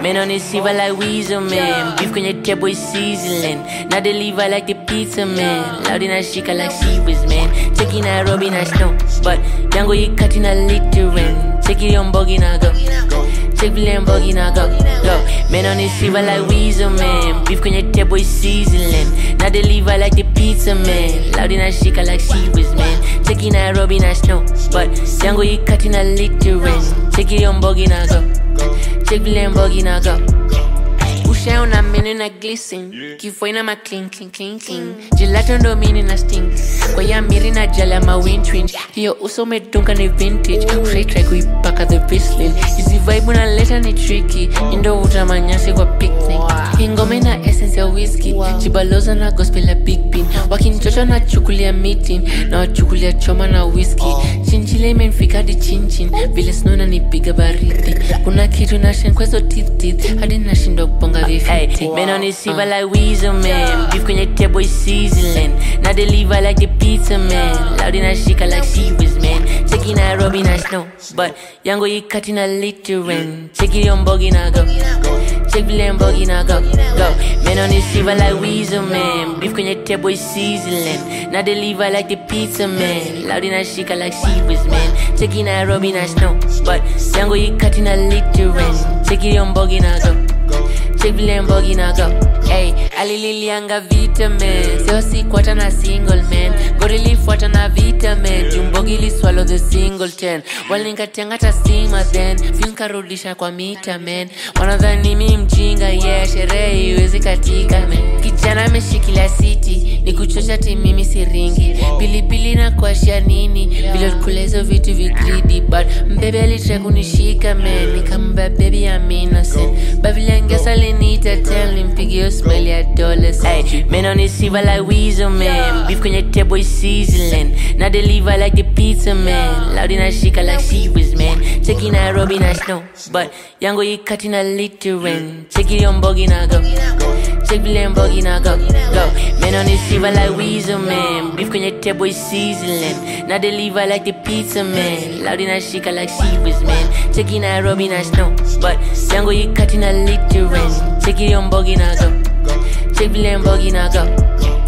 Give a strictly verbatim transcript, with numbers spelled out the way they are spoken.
Man on this silver like Weasel, man. Beef kwenye table is sizzling. Now they leave her like the pizza, man. Loud in her shika like she was, man. Taking Nairobi na snow, but yango you cutting a littering. Take it on buggy na go. Take the Lamborghini na go. Go. Man on this silver like Weasel, man. Beef kwenye table is sizzling. Now they leave her like the pizza, man. Loud in her shika like she was, man. Taking Nairobi na snow, but yango you cutting a littering. Take it on buggy na go. Take the Lamborghini na go. Usha una mene na glisten. Kifo ina ma clean, clean, clean, clean. Gelato ndo mini na stink. Kwa ya miri na jala ma wind twinge. Hiyo uso me dunga ni vintage. Usha try kuipaka the wristling. Hizi vibe una leta ni tricky. Indo uta manyasi kwa picnic. Ingome na essence ya whiskey. Chibaloza na gospel la big bean. Wakinchocho na chukulia meeting. Na wachukulia choma na whiskey. Chinchile imenfika di chinchin. Vile snow na nipiga baridi. Kuna kitu na shenkwezo teeth teeth. Hadi na shindo bonga vifiti. Man on this silver like Weasel, man. Beef kwenye table is sizzling. Now they leave her like the pizza, man. Loud in her shika like she was, man. Taking Nairobi na snow, but yango you cutting a littering. Take it on buggy na go. Take the Lamborghini na go. Go. Man on this silver like Weasel, man. Beef kwenye table is sizzling. Now they leave her like the pizza, man. Loud in her shika like she was, man. Taking Nairobi na snow, but yango you cutting a littering. Take it on buggy na go. Take the Lamborghini na go. Hey, alililianga vita, man. Seo si kwata na single, man. Gorili fuata na vita, man. Jumbogi li swallow the single ten. Walinga tengata sima then. Film karudisha kwa mita, man. Wanadhani mi mjinga, yeah. Sherehe iwezi katika, man. Kijana meshikilia city. Ni kuchocha ti mimi siringi. Pilipili na kuashia nini. Vile kulezo vitu vigridi. But mbebe alitre kunishika, man. Nikamba baby I'm innocent. Babili ngesa linita ten. Limpigi yo smell ya dollars. Ay, man on this silver like Weasel, man. Beef kwenye table is sizzling. Now they leave her like the pizza, man. Loud in her shika like she was, man. Taking Nairobi na snow, but yango you cutting a littering. Take it on buggy na go. Take the Lamborghini na go. Go. Man on this silver like Weasel, man. Beef kwenye table is sizzling. Now they leave her like the pizza, man. Loud in her shika like she was, man. Taking Nairobi na snow, but yango you cutting a littering. Take it on buggy na go. Take the Lamborghini na go.